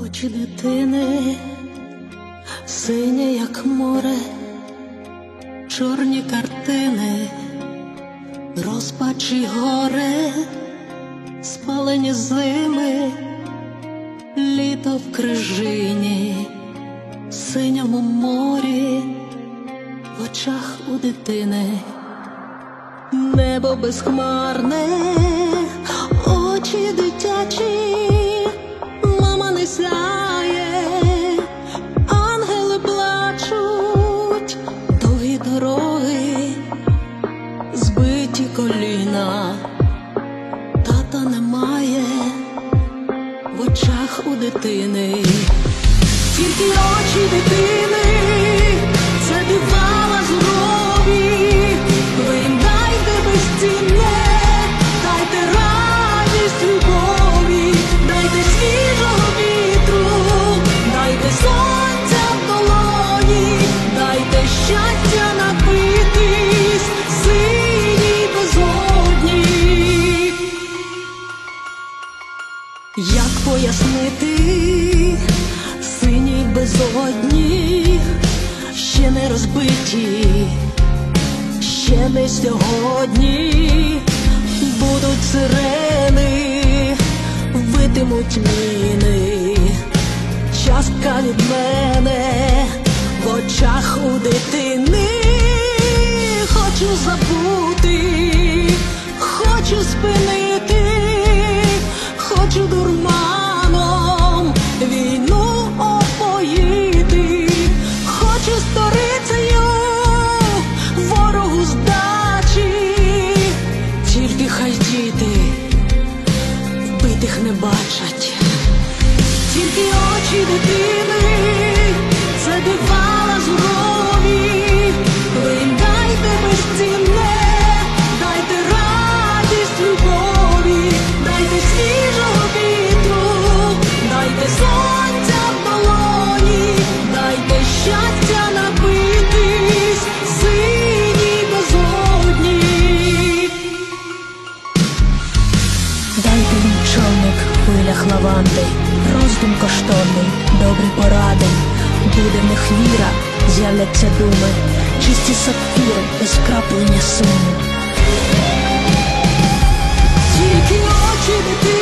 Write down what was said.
Очі дитини, сині, як море, чорні картини, розпач і горе, спалені зими, літо в крижині, в синьому морі, в очах у дитини. Небо безхмарне, очі дитячі, мама не сяє, ангели плачуть, довгі дороги, збиті коліна, тата немає в очах у дитини. Тільки очі дитини, це дива лазурові, ви дайте безцінне, дайте радість любові, дайте свіжого вітру, дайте сонця в долоні, дайте щастя напитись синій безодні. Як пояснити синій безодні, ще не розбиті, ще не сьогодні, будуть сирени, витимуть міни, частка від мене в очах у дитини. Хочу забути, хочу спинити, хочу дурманом війну опоїти, хочу сторицею ворогу здачі, тільки хай діти вбитих не бачать. Тільки очі дитини, це дива лазурові, ви дайте безцінне, дайте радість любові, дайте свіжого вітру, дайте сонця в долоні, дайте щастя напитись синій безодні. Дайте мій човник в хвилях лаванди, роздум коштовний, добрі поради, буде в них віра, з'являться думи, чисті сапфіри, без вкраплення суму. Тільки очі дитини,